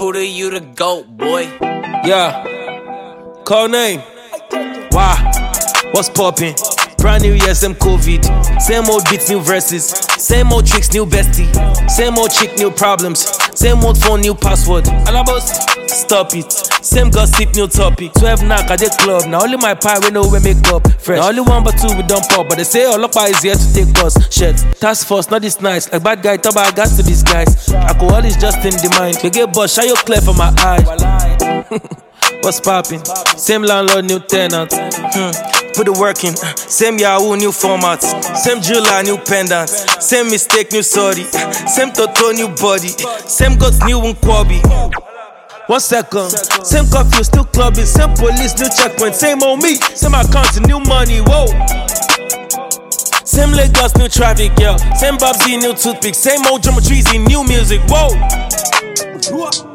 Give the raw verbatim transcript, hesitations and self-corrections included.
Puda, you the GOAT, boy. Yeah. Call name. Wow. What's poppin'? Brand new year, same COVID. Same old beats, new verses. Same old tricks, new bestie. Same old chick, new problems. Same old phone, new password. Alabos, stop it. Same gossip, new topic. twelve knock at the club. Now only my pie, we know we make up. Fresh. Now only one but two, we don't pop. But they say all up is here to take us. Shit. Task force, not this nice. Like bad guy, talk about gas to these guys. Alcohol is just in the mind. We get bust, shine your clear for my eye. What's poppin'? Same landlord, new tenant. Hmm. Put the work in. Same Yahoo, new format. Same jeweler, new pendant. Same mistake, new sorry. Same Toto, new body. Same goats, new Nkwobi. One second. Same curfew, still clubbing. Same police, new checkpoint. Same old me. Same account, new money. Whoa. Same Lagos, new traffic, yeah. Same Babsy, new toothpick. Same old geometries, new music. Whoa.